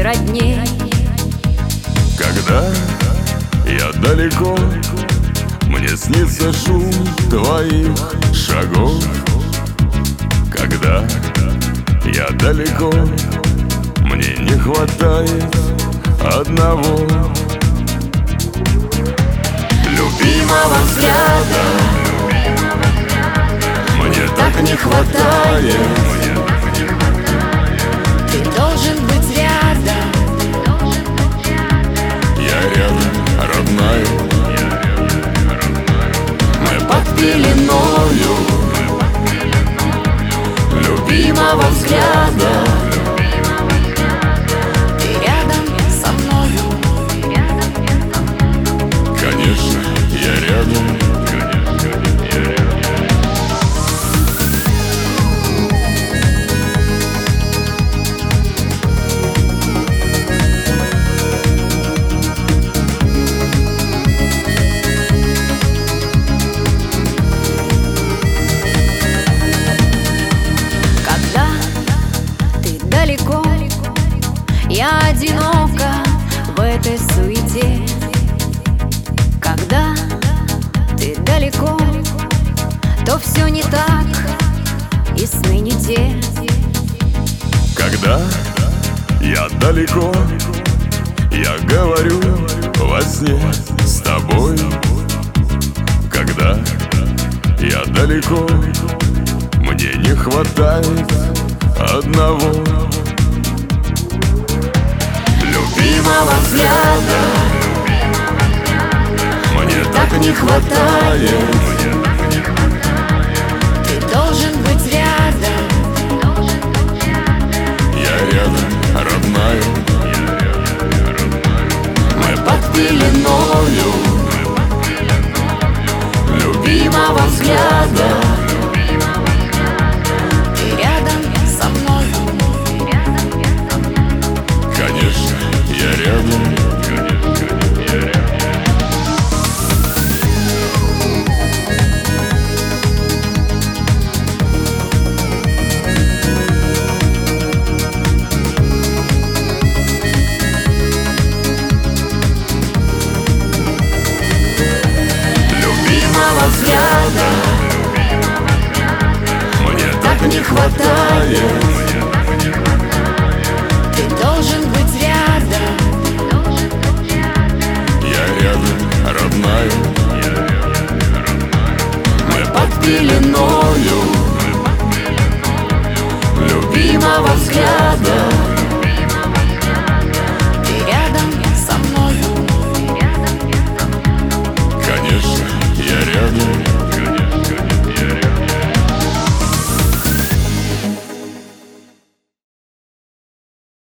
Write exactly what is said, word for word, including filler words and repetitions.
родней. Когда я далеко, мне снится шум твоих шагов. Когда я далеко, мне не хватает одного любимого взгляда. Мне так не хватает. Ты должен быть рядом. Я рядом, родная. Мы под пеленою любимого взгляда. Ты рядом со мною. Конечно, я рядом. Далеко, я одинока в этой суете. Когда ты далеко, то все не так, и сны не те. Когда я далеко, я говорю во сне с тобой. Когда я далеко, мне не хватает одного любимого взгляда. Мне так не хватает. Ты должен быть рядом.